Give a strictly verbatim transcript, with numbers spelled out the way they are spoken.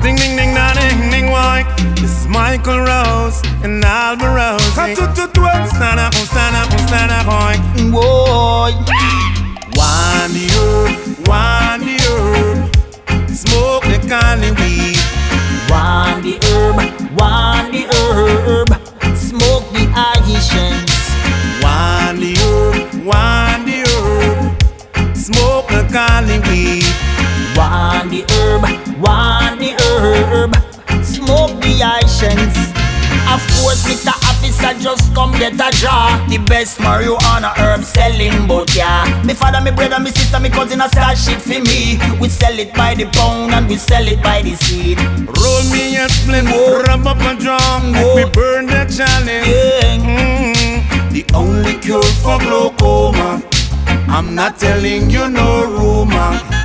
Ding ding ding da ding ding why. This is Michael Rose and Alba Rose. Stand up, stand up, stand up, boy. Boy. Wind the herb, wind the herb. Smoke the cali weed. Wind the herb, wind the herb. Smoke the Haitians. Wind the herb, wind the herb. Smoke the cali weed. Wind the herb, wind the herb. Smoke the Haitians. Of course, Mister Officer just come get a jar. The best marijuana herb selling, but yeah. Me father, me brother, me sister, me cousin a start shit for me. We sell it by the pound and we sell it by the seed. Roll me a splint, rub up a drum, make me burn the chalice. Yeah. Mm-hmm. The only cure for glaucoma, I'm not telling you no rumor.